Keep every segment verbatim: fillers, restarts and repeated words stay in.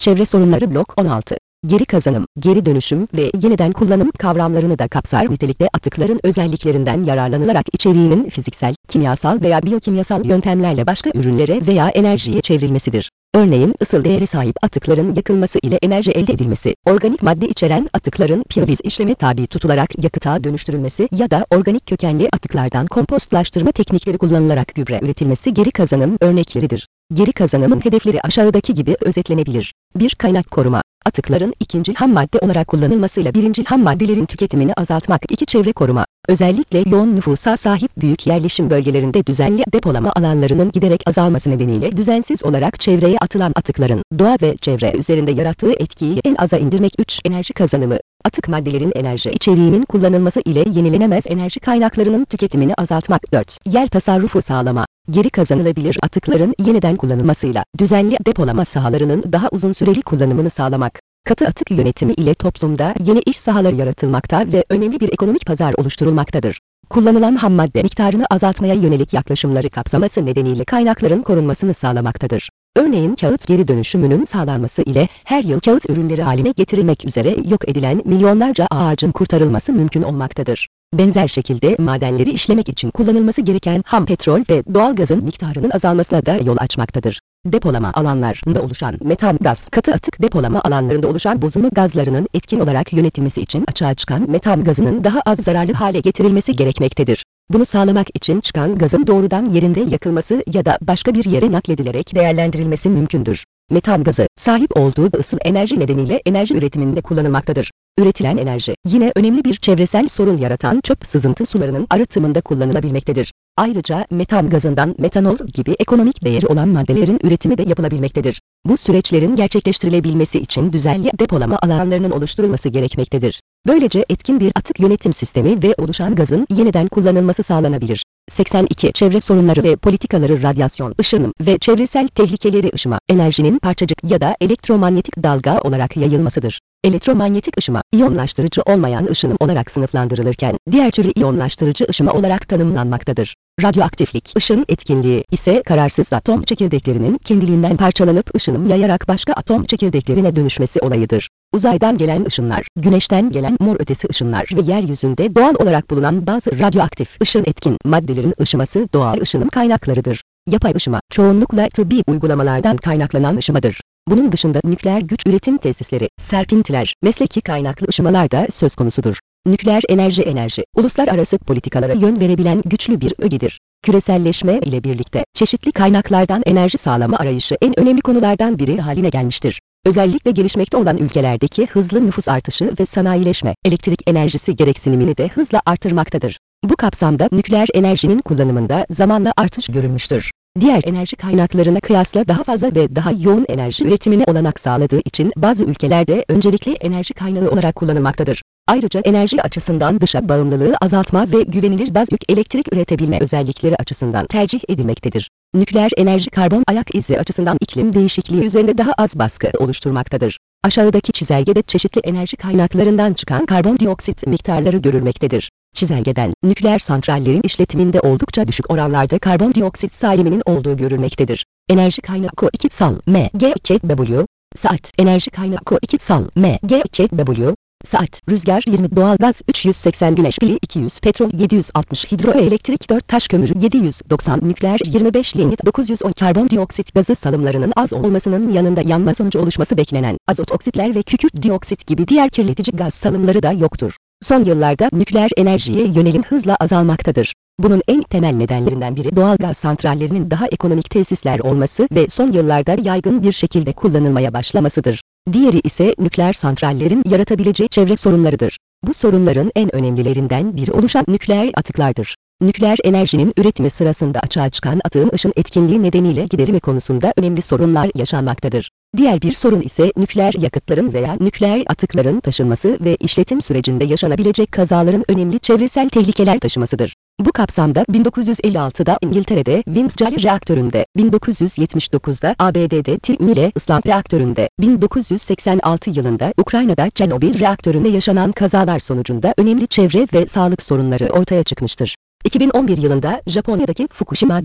Çevre sorunları blok on altı. Geri kazanım, geri dönüşüm ve yeniden kullanım kavramlarını da kapsar nitelikte atıkların özelliklerinden yararlanılarak içeriğinin fiziksel, kimyasal veya biyokimyasal yöntemlerle başka ürünlere veya enerjiye çevrilmesidir. Örneğin ısıl değere sahip atıkların yakılması ile enerji elde edilmesi, organik madde içeren atıkların piroviz işlemi tabi tutularak yakıta dönüştürülmesi ya da organik kökenli atıklardan kompostlaştırma teknikleri kullanılarak gübre üretilmesi geri kazanım örnekleridir. Geri kazanımın hedefleri aşağıdaki gibi özetlenebilir. bir Kaynak koruma. Atıkların ikinci ham madde olarak kullanılmasıyla birinci ham maddelerin tüketimini azaltmak. iki Çevre koruma. Özellikle yoğun nüfusa sahip büyük yerleşim bölgelerinde düzenli depolama alanlarının giderek azalması nedeniyle düzensiz olarak çevreye atılan atıkların doğa ve çevre üzerinde yarattığı etkiyi en aza indirmek. üç Enerji kazanımı. Atık maddelerin enerji içeriğinin kullanılması ile yenilenemez enerji kaynaklarının tüketimini azaltmak. dört Yer tasarrufu sağlama. Geri kazanılabilir atıkların yeniden kullanılmasıyla düzenli depolama sahalarının daha uzun süreli kullanımını sağlamak. Katı atık yönetimi ile toplumda yeni iş sahaları yaratılmakta ve önemli bir ekonomik pazar oluşturulmaktadır. Kullanılan ham madde miktarını azaltmaya yönelik yaklaşımları kapsaması nedeniyle kaynakların korunmasını sağlamaktadır. Örneğin kağıt geri dönüşümünün sağlanması ile her yıl kağıt ürünleri haline getirilmek üzere yok edilen milyonlarca ağacın kurtarılması mümkün olmaktadır. Benzer şekilde madenleri işlemek için kullanılması gereken ham petrol ve doğalgazın miktarının azalmasına da yol açmaktadır. Depolama alanlarında oluşan metan gaz, katı atık depolama alanlarında oluşan bozulma gazlarının etkin olarak yönetilmesi için açığa çıkan metan gazının daha az zararlı hale getirilmesi gerekmektedir. Bunu sağlamak için çıkan gazın doğrudan yerinde yakılması ya da başka bir yere nakledilerek değerlendirilmesi mümkündür. Metan gazı, sahip olduğu ısıl enerji nedeniyle enerji üretiminde kullanılmaktadır. Üretilen enerji, yine önemli bir çevresel sorun yaratan çöp sızıntı sularının arıtımında kullanılabilmektedir. Ayrıca metan gazından metanol gibi ekonomik değeri olan maddelerin üretimi de yapılabilmektedir. Bu süreçlerin gerçekleştirilebilmesi için düzenli depolama alanlarının oluşturulması gerekmektedir. Böylece etkin bir atık yönetim sistemi ve oluşan gazın yeniden kullanılması sağlanabilir. seksen iki Çevre sorunları ve politikaları radyasyon, ışınım ve çevresel tehlikeleri ışıma, enerjinin parçacık ya da elektromanyetik dalga olarak yayılmasıdır. Elektromanyetik ışıma, iyonlaştırıcı olmayan ışınım olarak sınıflandırılırken, diğer türlü iyonlaştırıcı ışıma olarak tanımlanmaktadır. Radyoaktiflik, ışın etkinliği ise kararsız atom çekirdeklerinin kendiliğinden parçalanıp ışınım yayarak başka atom çekirdeklerine dönüşmesi olayıdır. Uzaydan gelen ışınlar, güneşten gelen mor ötesi ışınlar ve yeryüzünde doğal olarak bulunan bazı radyoaktif ışın etkin maddelerin ışıması doğal ışınım kaynaklarıdır. Yapay ışıma, çoğunlukla tıbbi uygulamalardan kaynaklanan ışımadır. Bunun dışında nükleer güç üretim tesisleri, serpintiler, mesleki kaynaklı ışımalar da söz konusudur. Nükleer enerji enerji, uluslararası politikalara yön verebilen güçlü bir ögedir. Küreselleşme ile birlikte çeşitli kaynaklardan enerji sağlama arayışı en önemli konulardan biri haline gelmiştir. Özellikle gelişmekte olan ülkelerdeki hızlı nüfus artışı ve sanayileşme, elektrik enerjisi gereksinimini de hızla artırmaktadır. Bu kapsamda nükleer enerjinin kullanımında zamanla artış görülmüştür. Diğer enerji kaynaklarına kıyasla daha fazla ve daha yoğun enerji üretimine olanak sağladığı için bazı ülkelerde öncelikli enerji kaynağı olarak kullanılmaktadır. Ayrıca enerji açısından dışa bağımlılığı azaltma ve güvenilir baz yük elektrik üretebilme özellikleri açısından tercih edilmektedir. Nükleer enerji karbon ayak izi açısından iklim değişikliği üzerinde daha az baskı oluşturmaktadır. Aşağıdaki çizelgede çeşitli enerji kaynaklarından çıkan karbondioksit miktarları görülmektedir. Çizelgeden, nükleer santrallerin işletiminde oldukça düşük oranlarda karbondioksit saliminin olduğu görülmektedir. Enerji kaynağı K iki sal M G iki W saat enerji kaynağı K iki sal M G iki W saat rüzgar yirmi doğalgaz üç yüz seksen güneş pili iki yüz petrol yedi yüz altmış hidroelektrik dört taş kömürü yedi yüz doksan nükleer yirmi beş lignit dokuz yüz on karbondioksit gazı salımlarının az olmasının yanında yanma sonucu oluşması beklenen azot oksitler ve kükürt dioksit gibi diğer kirletici gaz salımları da yoktur. Son yıllarda nükleer enerjiye yönelim hızla azalmaktadır. Bunun en temel nedenlerinden biri doğalgaz santrallerinin daha ekonomik tesisler olması ve son yıllarda yaygın bir şekilde kullanılmaya başlamasıdır. Diğeri ise nükleer santrallerin yaratabileceği çevre sorunlarıdır. Bu sorunların en önemlilerinden biri oluşan nükleer atıklardır. Nükleer enerjinin üretimi sırasında açığa çıkan atığın ışın etkinliği nedeniyle giderimi konusunda önemli sorunlar yaşanmaktadır. Diğer bir sorun ise nükleer yakıtların veya nükleer atıkların taşınması ve işletim sürecinde yaşanabilecek kazaların önemli çevresel tehlikeler taşımasıdır. Bu kapsamda bin dokuz yüz elli altıda İngiltere'de Windsor reaktöründe, bin dokuz yüz yetmiş dokuzda A B D'de Tyrmile Island reaktöründe, bin dokuz yüz seksen altı yılında Ukrayna'da Çernobil reaktöründe yaşanan kazalar sonucunda önemli çevre ve sağlık sorunları ortaya çıkmıştır. iki bin on bir yılında Japonya'daki Fukushima dört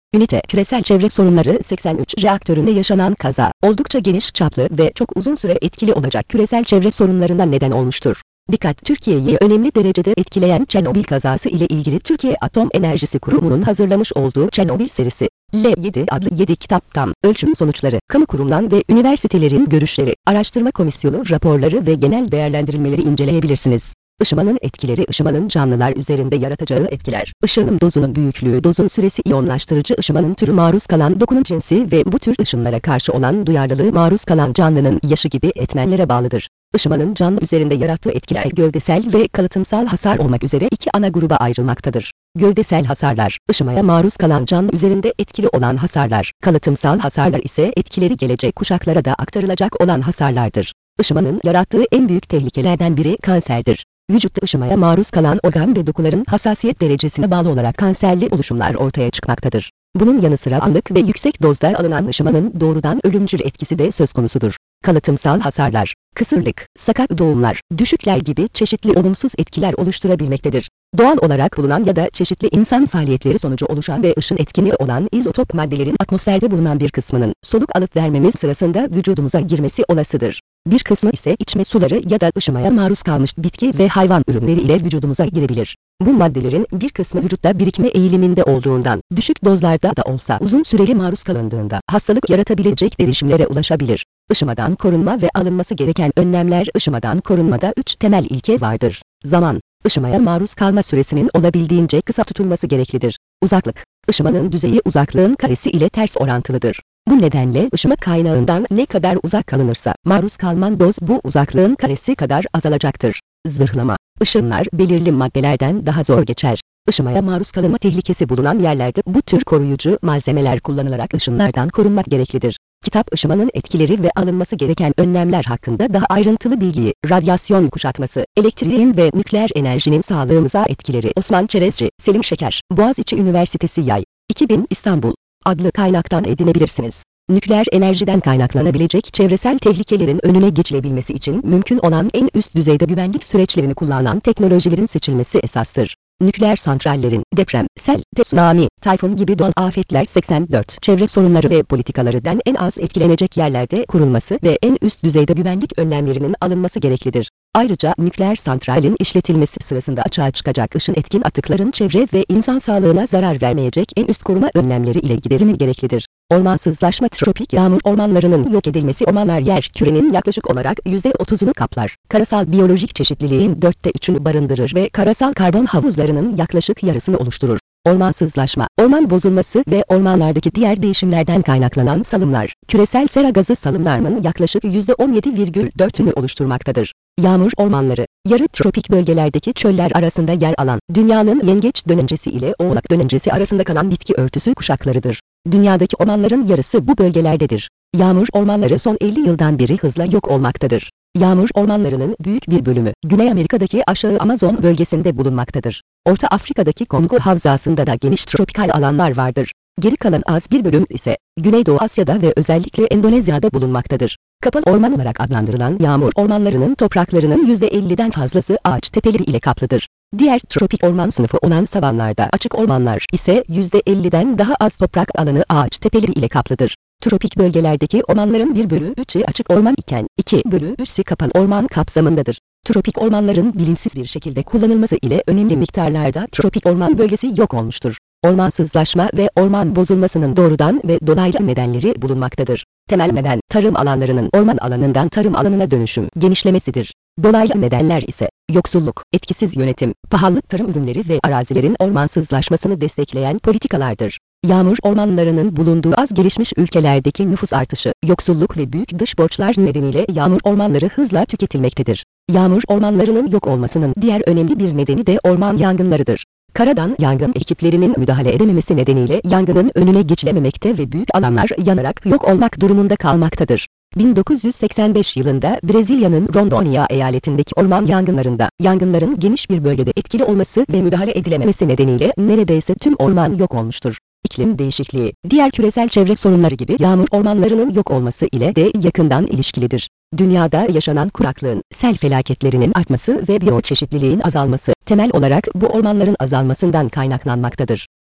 Ünite, küresel çevre sorunları seksen üç reaktöründe yaşanan kaza, oldukça geniş çaplı ve çok uzun süre etkili olacak küresel çevre sorunlarına neden olmuştur. Dikkat! Türkiye'yi önemli derecede etkileyen Çernobil kazası ile ilgili Türkiye Atom Enerjisi Kurumu'nun hazırlamış olduğu Çernobil serisi L yedi adlı yedi kitaptan ölçüm sonuçları, kamu kurumdan ve üniversitelerin görüşleri, araştırma komisyonu raporları ve genel değerlendirilmeleri inceleyebilirsiniz. Işımanın etkileri, ışımanın canlılar üzerinde yaratacağı etkiler, ışının dozunun büyüklüğü, dozun süresi, iyonlaştırıcı ışımanın türü, maruz kalan dokunun cinsi ve bu tür ışınlara karşı olan duyarlılığı, maruz kalan canlının yaşı gibi etmenlere bağlıdır. Işımanın canlı üzerinde yarattığı etkiler gövdesel ve kalıtımsal hasar olmak üzere iki ana gruba ayrılmaktadır. Gövdesel hasarlar, ışımaya maruz kalan canlı üzerinde etkili olan hasarlar, kalıtımsal hasarlar ise etkileri gelecek kuşaklara da aktarılacak olan hasarlardır. Işımanın yarattığı en büyük tehlikelerden biri kanserdir. Vücutta ışımaya maruz kalan organ ve dokuların hassasiyet derecesine bağlı olarak kanserli oluşumlar ortaya çıkmaktadır. Bunun yanı sıra anlık ve yüksek dozda alınan ışımanın doğrudan ölümcül etkisi de söz konusudur. Kalıtımsal hasarlar, kısırlık, sakat doğumlar, düşükler gibi çeşitli olumsuz etkiler oluşturabilmektedir. Doğal olarak bulunan ya da çeşitli insan faaliyetleri sonucu oluşan ve ışın etkini olan izotop maddelerin atmosferde bulunan bir kısmının soluk alıp vermemiz sırasında vücudumuza girmesi olasıdır. Bir kısmı ise içme suları ya da ışımaya maruz kalmış bitki ve hayvan ürünleri ile vücudumuza girebilir. Bu maddelerin bir kısmı vücutta birikme eğiliminde olduğundan, düşük dozlarda da olsa uzun süreli maruz kalındığında hastalık yaratabilecek derişimlere ulaşabilir. Işımadan korunma ve alınması gereken önlemler. Işımadan korunmada üç temel ilke vardır. Zaman, ışımaya maruz kalma süresinin olabildiğince kısa tutulması gereklidir. Uzaklık, ışımanın düzeyi uzaklığın karesi ile ters orantılıdır. Bu nedenle ışıma kaynağından ne kadar uzak kalınırsa, maruz kalınan doz bu uzaklığın karesi kadar azalacaktır. Zırhlama, ışınlar belirli maddelerden daha zor geçer. Işımaya maruz kalınma tehlikesi bulunan yerlerde bu tür koruyucu malzemeler kullanılarak ışınlardan korunmak gereklidir. Kitap, ışımanın etkileri ve alınması gereken önlemler hakkında daha ayrıntılı bilgiyi, radyasyon kuşatması, elektriğin ve nükleer enerjinin sağlığımıza etkileri, Osman Çerezci, Selim Şeker, Boğaziçi Üniversitesi Yay, iki bin İstanbul adlı kaynaktan edinebilirsiniz. Nükleer enerjiden kaynaklanabilecek çevresel tehlikelerin önüne geçilebilmesi için mümkün olan en üst düzeyde güvenlik süreçlerini kullanan teknolojilerin seçilmesi esastır. Nükleer santrallerin, deprem, sel, tsunami, tayfun gibi doğal afetler seksen dört çevre sorunları ve politikalarından en az etkilenecek yerlerde kurulması ve en üst düzeyde güvenlik önlemlerinin alınması gereklidir. Ayrıca nükleer santralin işletilmesi sırasında açığa çıkacak ışın etkin atıkların çevre ve insan sağlığına zarar vermeyecek en üst koruma önlemleri ile giderimi gereklidir. Ormansızlaşma, tropik yağmur ormanlarının yok edilmesi. Ormanlar yer kürenin yaklaşık olarak yüzde otuzunu kaplar. Karasal biyolojik çeşitliliğin dörtte üçünü barındırır ve karasal karbon havuzlarının yaklaşık yarısını oluşturur. Ormansızlaşma, orman bozulması ve ormanlardaki diğer değişimlerden kaynaklanan salımlar, küresel sera gazı salımlarının yaklaşık yüzde on yedi virgül dörtünü oluşturmaktadır. Yağmur ormanları, yarı tropik bölgelerdeki çöller arasında yer alan, dünyanın yengeç dönencesi ile oğlak dönencesi arasında kalan bitki örtüsü kuşaklarıdır. Dünyadaki ormanların yarısı bu bölgelerdedir. Yağmur ormanları son elli yıldan beri hızla yok olmaktadır. Yağmur ormanlarının büyük bir bölümü, Güney Amerika'daki aşağı Amazon bölgesinde bulunmaktadır. Orta Afrika'daki Kongo havzasında da geniş tropikal alanlar vardır. Geri kalan az bir bölüm ise, Güneydoğu Asya'da ve özellikle Endonezya'da bulunmaktadır. Kapalı orman olarak adlandırılan yağmur ormanlarının topraklarının yüzde elliden fazlası ağaç tepeleri ile kaplıdır. Diğer tropik orman sınıfı olan savanlarda açık ormanlar ise yüzde elliden daha az toprak alanı ağaç tepeleri ile kaplıdır. Tropik bölgelerdeki ormanların bir bölü üçü açık orman iken iki bölü üçü kapalı orman kapsamındadır. Tropik ormanların bilinçsiz bir şekilde kullanılması ile önemli miktarlarda tropik orman bölgesi yok olmuştur. Ormansızlaşma ve orman bozulmasının doğrudan ve dolaylı nedenleri bulunmaktadır. Temel neden, tarım alanlarının orman alanından tarım alanına dönüşüm, genişlemesidir. Dolaylı nedenler ise, yoksulluk, etkisiz yönetim, pahalı tarım ürünleri ve arazilerin ormansızlaşmasını destekleyen politikalardır. Yağmur ormanlarının bulunduğu az gelişmiş ülkelerdeki nüfus artışı, yoksulluk ve büyük dış borçlar nedeniyle yağmur ormanları hızla tüketilmektedir. Yağmur ormanlarının yok olmasının diğer önemli bir nedeni de orman yangınlarıdır. Karadan yangın ekiplerinin müdahale edememesi nedeniyle yangının önüne geçilememekte ve büyük alanlar yanarak yok olmak durumunda kalmaktadır. bin dokuz yüz seksen beş yılında Brezilya'nın Rondônia eyaletindeki orman yangınlarında, yangınların geniş bir bölgede etkili olması ve müdahale edilememesi nedeniyle neredeyse tüm orman yok olmuştur. İklim değişikliği, diğer küresel çevre sorunları gibi yağmur ormanlarının yok olması ile de yakından ilişkilidir. Dünyada yaşanan kuraklığın, sel felaketlerinin artması ve biyoçeşitliliğin azalması, temel olarak bu ormanların azalmasından kaynaklanmaktadır.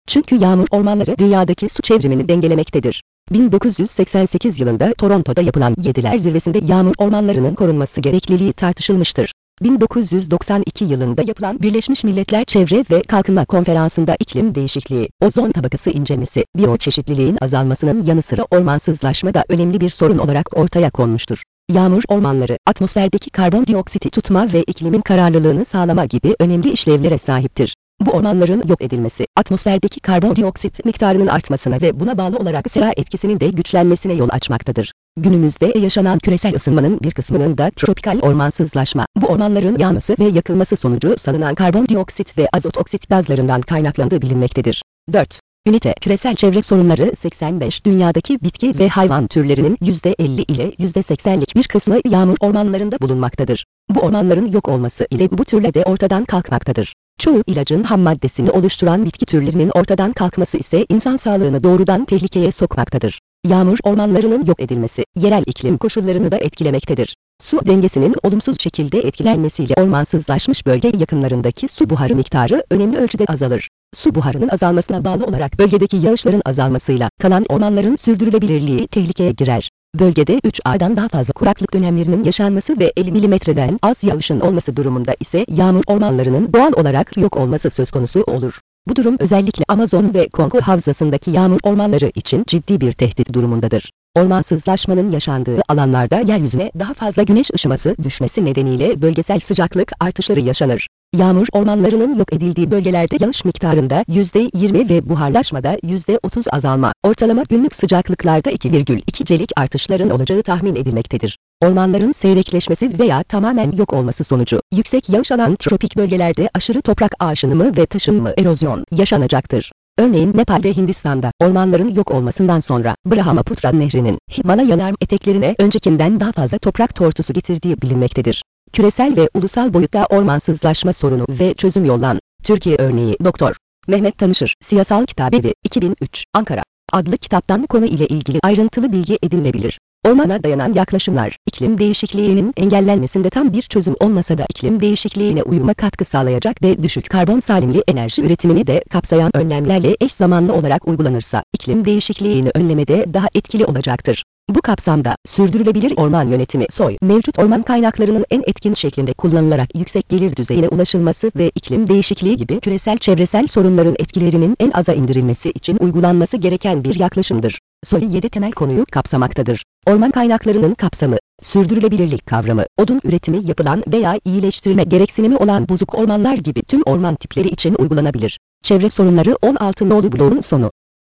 Çünkü yağmur ormanları dünyadaki su çevrimini dengelemektedir. bin dokuz yüz seksen sekiz yılında Toronto'da yapılan Yediler Zirvesi'nde yağmur ormanlarının korunması gerekliliği tartışılmıştır. bin dokuz yüz doksan iki yılında yapılan Birleşmiş Milletler Çevre ve Kalkınma Konferansı'nda iklim değişikliği, ozon tabakası incelmesi, biyoçeşitliliğin azalmasının yanı sıra ormansızlaşma da önemli bir sorun olarak ortaya konmuştur. Yağmur ormanları, atmosferdeki karbondioksiti tutma ve iklimin kararlılığını sağlama gibi önemli işlevlere sahiptir. Bu ormanların yok edilmesi, atmosferdeki karbondioksit miktarının artmasına ve buna bağlı olarak sera etkisinin de güçlenmesine yol açmaktadır. Günümüzde yaşanan küresel ısınmanın bir kısmının da tropikal ormansızlaşma, bu ormanların yanması ve yakılması sonucu salınan karbondioksit ve azot oksit gazlarından kaynaklandığı bilinmektedir. dört. Ünite, küresel çevre sorunları seksen beş dünyadaki bitki ve hayvan türlerinin yüzde elli ile yüzde seksenlik bir kısmı yağmur ormanlarında bulunmaktadır. Bu ormanların yok olması ile bu türler de ortadan kalkmaktadır. Çoğu ilacın ham maddesini oluşturan bitki türlerinin ortadan kalkması ise insan sağlığını doğrudan tehlikeye sokmaktadır. Yağmur ormanlarının yok edilmesi, yerel iklim koşullarını da etkilemektedir. Su dengesinin olumsuz şekilde etkilenmesiyle ormansızlaşmış bölge yakınlarındaki su buharı miktarı önemli ölçüde azalır. Su buharının azalmasına bağlı olarak bölgedeki yağışların azalmasıyla kalan ormanların sürdürülebilirliği tehlikeye girer. Bölgede üç aydan daha fazla kuraklık dönemlerinin yaşanması ve elli milimetreden az yağışın olması durumunda ise yağmur ormanlarının doğal olarak yok olması söz konusu olur. Bu durum özellikle Amazon ve Kongo havzasındaki yağmur ormanları için ciddi bir tehdit durumundadır. Ormansızlaşmanın yaşandığı alanlarda yeryüzüne daha fazla güneş ışıması düşmesi nedeniyle bölgesel sıcaklık artışları yaşanır. Yağmur ormanlarının yok edildiği bölgelerde yağış miktarında yüzde yirmi ve buharlaşmada yüzde otuz azalma, ortalama günlük sıcaklıklarda iki virgül iki derecelik artışların olacağı tahmin edilmektedir. Ormanların seyrekleşmesi veya tamamen yok olması sonucu, yüksek yağış alan tropik bölgelerde aşırı toprak aşınımı ve taşınma, erozyon yaşanacaktır. Örneğin Nepal ve Hindistan'da ormanların yok olmasından sonra Brahmaputra Nehri'nin Himalayalar eteklerine öncekinden daha fazla toprak tortusu getirdiği bilinmektedir. Küresel ve ulusal boyutta ormansızlaşma sorunu ve çözüm yollan. Türkiye örneği Doktor Mehmet Tanışır, Siyasal Kitabevi, iki bin üç, Ankara adlı kitaptan konu ile ilgili ayrıntılı bilgi edinilebilir. Ormana dayanan yaklaşımlar, iklim değişikliğinin engellenmesinde tam bir çözüm olmasa da iklim değişikliğine uyuma katkı sağlayacak ve düşük karbon salimli enerji üretimini de kapsayan önlemlerle eş zamanlı olarak uygulanırsa, iklim değişikliğini önlemede daha etkili olacaktır. Bu kapsamda, sürdürülebilir orman yönetimi S O Y, mevcut orman kaynaklarının en etkin şeklinde kullanılarak yüksek gelir düzeyine ulaşılması ve iklim değişikliği gibi küresel çevresel sorunların etkilerinin en aza indirilmesi için uygulanması gereken bir yaklaşımdır. S O Y yedi temel konuyu kapsamaktadır. Orman kaynaklarının kapsamı, sürdürülebilirlik kavramı, odun üretimi yapılan veya iyileştirme gereksinimi olan bozuk ormanlar gibi tüm orman tipleri için uygulanabilir. Çevre sorunları on altı nolu bloğun sonu.